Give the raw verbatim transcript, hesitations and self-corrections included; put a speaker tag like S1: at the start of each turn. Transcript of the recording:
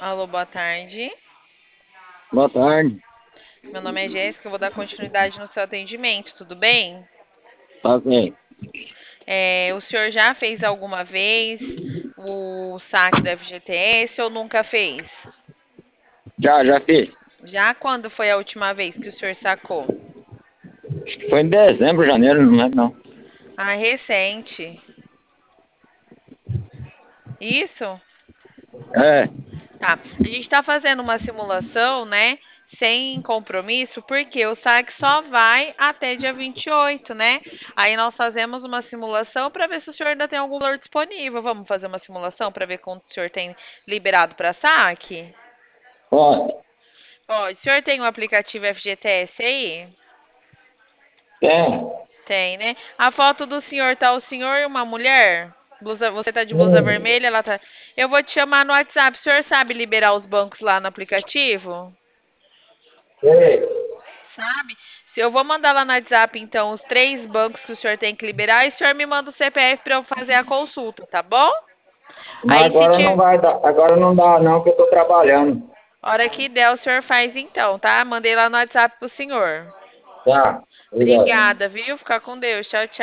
S1: Alô, boa tarde.
S2: Boa tarde.
S1: Meu nome é Jéssica, eu vou dar continuidade no seu atendimento, tudo bem?
S2: Tá bem.
S1: É, o senhor já fez alguma vez o saque do F G T S ou nunca fez?
S2: Já, já fiz.
S1: Já quando foi a última vez que o senhor sacou?
S2: Acho que foi em dezembro, janeiro, não lembro não.
S1: Ah, recente. Isso?
S2: É,
S1: Tá. A gente está fazendo uma simulação, né? Sem compromisso, porque o saque só vai até dia vinte e oito, né? Aí nós fazemos uma simulação para ver se o senhor ainda tem algum valor disponível. Vamos fazer uma simulação para ver quanto o senhor tem liberado para saque?
S2: pode.
S1: Ó, o senhor tem o aplicativo F G T S aí?
S2: Tem.
S1: Tem, né? A foto do senhor tá o senhor e uma mulher? Blusa, você tá de blusa
S2: Hum,
S1: vermelha, ela tá. Eu vou te chamar no WhatsApp. O senhor sabe liberar os bancos lá no aplicativo?
S2: sei.
S1: Sabe? Se eu vou mandar lá no WhatsApp, então, os três bancos que o senhor tem que liberar, e o senhor me manda o C P F para eu fazer a consulta, tá bom?
S2: Mas
S1: Aí, se
S2: agora não
S1: tiver.
S2: vai dar, agora não dá não, que eu tô trabalhando.
S1: Hora que der, o senhor faz então, tá? Mandei lá no WhatsApp pro senhor.
S2: Tá, obrigado.
S1: Obrigada, viu? Fica com Deus. Tchau, tchau.